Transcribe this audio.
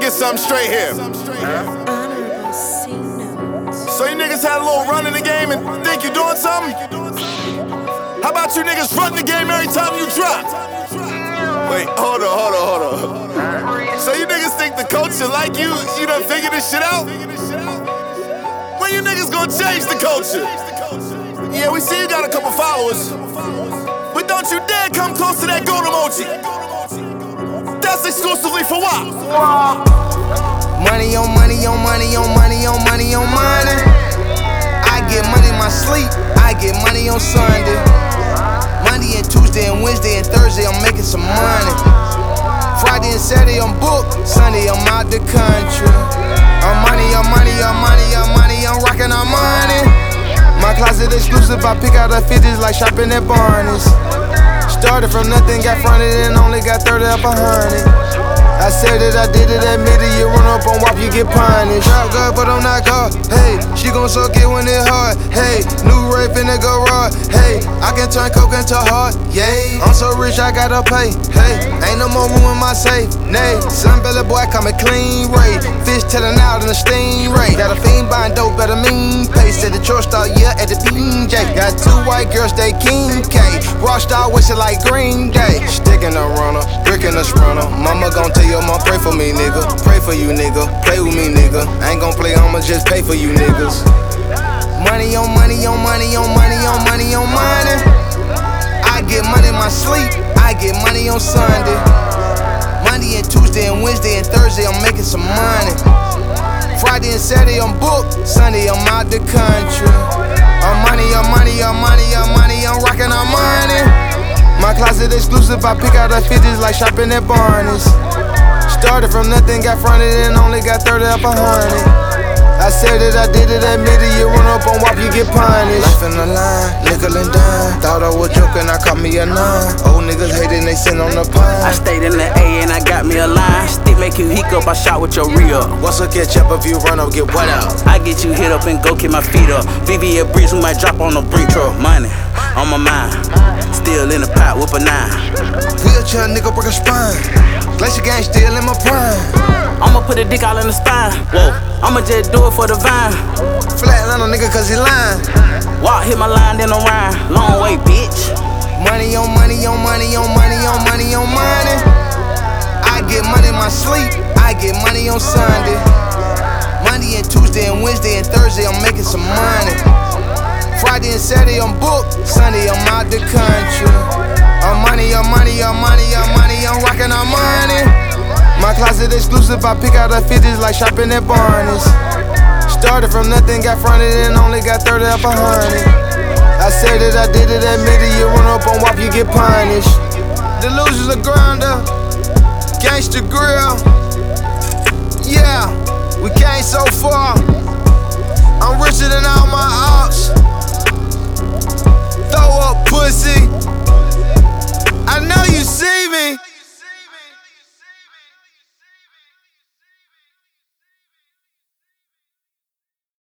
get something straight here. So you niggas had a little run in the game and think you doing something? How about you niggas run the game every time you drop? Wait, hold on. So you niggas think the culture like you done figured this shit out? When you niggas gonna change the culture? Yeah, we see you got a couple followers, but don't you dare come close to that gold emoji. That's exclusively for what? Money on money on money on money on money on money. I get money in my sleep, I get money on Sunday. Monday and Tuesday and Wednesday and Thursday I'm making some money. Friday and Saturday I'm booked, Sunday I'm out the country. I'm money, I'm money, I'm money, I'm money, I'm rockin' our money. My closet exclusive, I pick out the 50s like shopping at Barney's. Started from nothing, got fronted and only got 30 up 100. I said it, I did it, admit it, you run up on WAP, you get punished. Trap good, but I'm not God. Hey, she gon' suck it when it hard. Hey, new rape in the garage. Hey, I can turn coke into heart. Yay, I'm so rich, I gotta pay. Hey, ain't no more room in my safe. Nay, Sunbelly boy coming clean rate. Fish telling out in the stingray. Got a fiend buying dope, better mean pace. At the church star, yeah, at the BJ. Got two white girls, they King K. Raw star, wishing like Green Day. Sticking a runner, bricking a sprunner. Mama gon' tell your mom, pray for me, nigga. Pray for you, nigga. Play with me, nigga. I ain't gon' play, I'ma just pay for you, niggas. Money on money on money on money on money on money. I get money in my sleep, I get money on Sunday. Monday and Tuesday and Wednesday and Thursday I'm making some money. Friday and Saturday I'm booked, Sunday I'm out the country. I'm money, I'm money, I'm money, I'm money, I'm rockin' our money. My closet exclusive, I pick out the 50s like shopping at Barney's. Started from nothing, got fronted and only got 30 up 100. I said it, I did it, admit it, you run up on WAP, you get punished. Life in the line, nickel and dime. Thought I was joking, I caught me a 9. Old niggas hating, they sitting on the pine. I stayed in the A and I got me a line. Stick make you hiccup, I shot with your re-up. What's a catch up if you run up, get wet out? I get you hit up and go kick my feet up. VV a breeze, we might drop on the brink truck. Money on my mind, still in the pot with a 9. Wheelchair nigga break a spine. Glacier gang still in my prime. I'ma put a dick all in the spine. Whoa, I'ma just do it for the vine. Flatline on nigga cause he lying. Walk, hit my line, then I'm rhyme. Long way, bitch. Money on money on money on money on money on money. I get money in my sleep, I get money on Sunday. Monday and Tuesday and Wednesday and Thursday I'm making some money. Friday and Saturday I'm booked, Sunday I'm out the country. I'm money, I'm money, I'm money, I'm money, I'm rockin' our money. My closet exclusive, I pick out the 50s like shopping at Barney's. Started from nothing, got fronted and only got 30 up 100. I said it, I did it, admit it, you run up on WAP, you get punished. Delusions a grinder, gangsta grill. Yeah, we came so far. I'm richer than all my ops. Throw up pussy.